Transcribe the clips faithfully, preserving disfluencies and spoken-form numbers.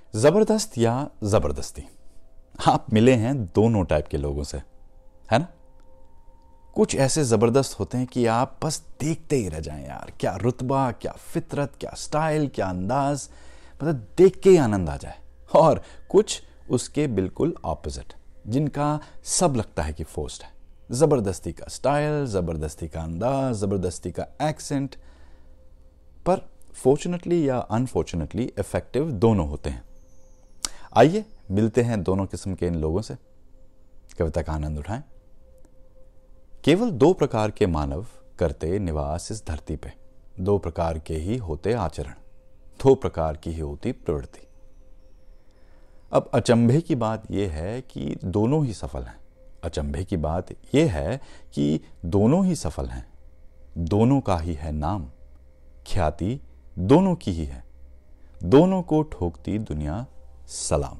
जबरदस्त या जबरदस्ती, आप मिले हैं दोनों टाइप के लोगों से, है ना। कुछ ऐसे जबरदस्त होते हैं कि आप बस देखते ही रह जाएं, यार क्या रुतबा, क्या फितरत, क्या स्टाइल, क्या अंदाज, मतलब देख के ही आनंद आ जाए। और कुछ उसके बिल्कुल ऑपोजिट, जिनका सब लगता है कि फोर्स्ड है। जबरदस्ती का स्टाइल, जबरदस्ती का अंदाज, जबरदस्ती का एक्सेंट, पर फॉर्चुनेटली या अनफॉर्चुनेटली इफेक्टिव दोनों होते हैं। आइए मिलते हैं दोनों किस्म के इन लोगों से, कविता का आनंद उठाएं। केवल दो प्रकार के मानव करते निवास इस धरती पे, दो प्रकार के ही होते आचरण, दो प्रकार की ही होती प्रवृत्ति। अब अचंभे की बात यह है कि दोनों ही सफल हैं। अचंभे की बात यह है कि दोनों ही सफल हैं, दोनों का ही है नाम, ख्याति दोनों की ही है, दोनों को ठोकती दुनिया सलाम।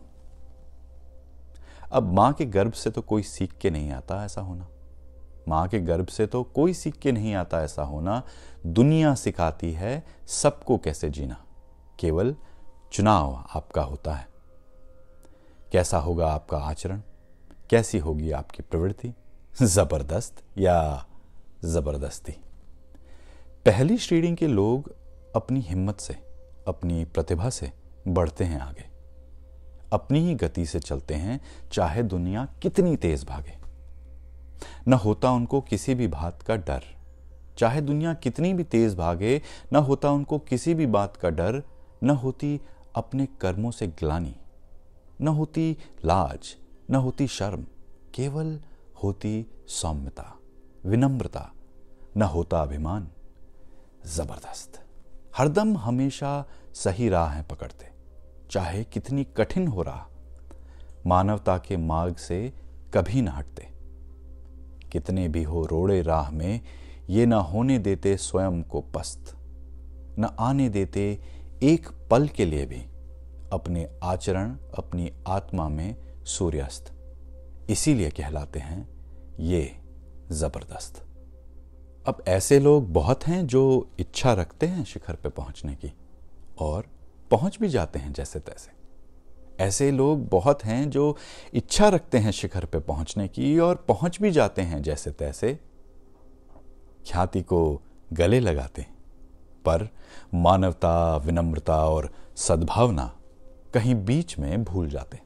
अब मां के गर्भ से तो कोई सीख के नहीं आता ऐसा होना, मां के गर्भ से तो कोई सीख के नहीं आता ऐसा होना। दुनिया सिखाती है सबको कैसे जीना, केवल चुनाव आपका होता है। कैसा होगा आपका आचरण, कैसी होगी आपकी प्रवृत्ति, जबरदस्त या जबरदस्ती। पहली श्रेणी के लोग अपनी हिम्मत से, अपनी प्रतिभा से बढ़ते हैं आगे, अपनी ही गति से चलते हैं, चाहे दुनिया कितनी तेज भागे। न होता उनको किसी भी बात का डर, चाहे दुनिया कितनी भी तेज भागे, न होता उनको किसी भी बात का डर। न होती अपने कर्मों से ग्लानि, न होती लाज, न होती शर्म, केवल होती सौम्यता, विनम्रता। न होता अभिमान। जबरदस्त, हरदम हमेशा सही राह पकड़ते, चाहे कितनी कठिन हो रहा। मानवता के मार्ग से कभी न हटते, कितने भी हो रोड़े राह में, ये न होने देते स्वयं को पस्त, न आने देते एक पल के लिए भी अपने आचरण, अपनी आत्मा में सूर्यास्त। इसीलिए कहलाते हैं ये जबरदस्त। अब ऐसे लोग बहुत हैं जो इच्छा रखते हैं शिखर पे पहुंचने की और पहुंच भी जाते हैं जैसे तैसे। ऐसे लोग बहुत हैं जो इच्छा रखते हैं शिखर पे पहुंचने की और पहुंच भी जाते हैं जैसे तैसे। ख्याति को गले लगाते, पर मानवता, विनम्रता और सद्भावना कहीं बीच में भूल जाते।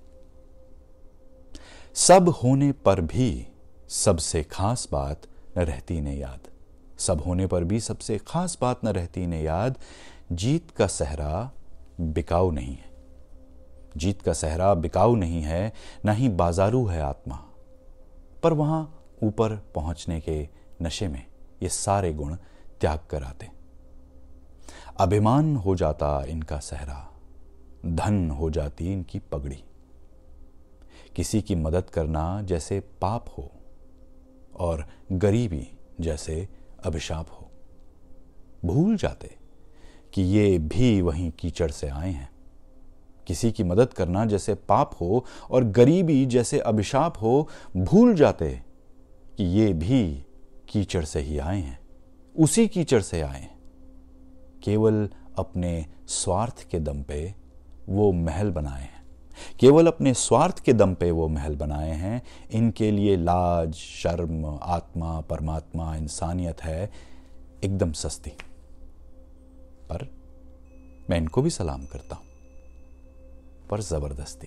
सब होने पर भी सबसे खास बात न रहती ने याद, सब होने पर भी सबसे खास बात न रहती ने याद। जीत का सहरा बिकाऊ नहीं है, जीत का सहरा बिकाऊ नहीं है, ना ही बाजारू है आत्मा। पर वहां ऊपर पहुंचने के नशे में ये सारे गुण त्याग कर आते। अभिमान हो जाता इनका सहरा, धन हो जाती इनकी पगड़ी। किसी की मदद करना जैसे पाप हो और गरीबी जैसे अभिशाप हो। भूल जाते कि ये भी वहीं कीचड़ से आए हैं। किसी की मदद करना जैसे पाप हो और गरीबी जैसे अभिशाप हो। भूल जाते कि ये भी कीचड़ से ही आए हैं, उसी कीचड़ से आए हैं। केवल अपने स्वार्थ के दम पे वो महल बनाए हैं, केवल अपने स्वार्थ के दम पे वो महल बनाए हैं। इनके लिए लाज, शर्म, आत्मा, परमात्मा, इंसानियत है एकदम सस्ती। पर मैं इनको भी सलाम करता हूं, पर जबरदस्ती।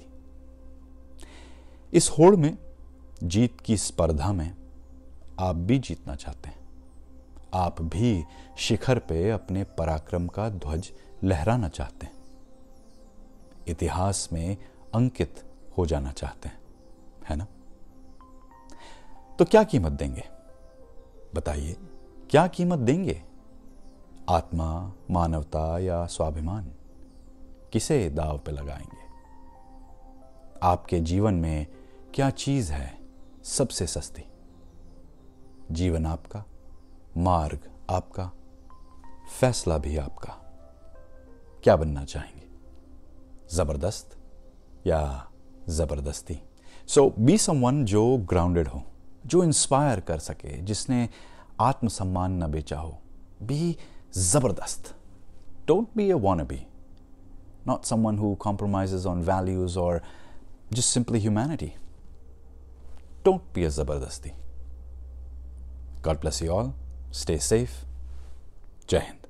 इस होड़ में, जीत की स्पर्धा में आप भी जीतना चाहते हैं। आप भी शिखर पे अपने पराक्रम का ध्वज लहराना चाहते हैं, इतिहास में अंकित हो जाना चाहते हैं, है ना। तो क्या कीमत देंगे, बताइए, क्या कीमत देंगे? आत्मा, मानवता या स्वाभिमान? किसे दांव पे लगाएंगे? आपके जीवन में क्या चीज है सबसे सस्ती? जीवन आपका, मार्ग आपका, फैसला भी आपका। क्या बनना चाहेंगे, जबरदस्त या जबरदस्ती? सो बी समवन जो ग्राउंडेड हो, जो इंस्पायर कर सके, जिसने आत्मसम्मान न बेचा हो। बी जबरदस्त, don't be a wannabe. not someone who compromises on values or just simply humanity. Don't be a Zabardasti. God bless you all. Stay safe. Jai Hind.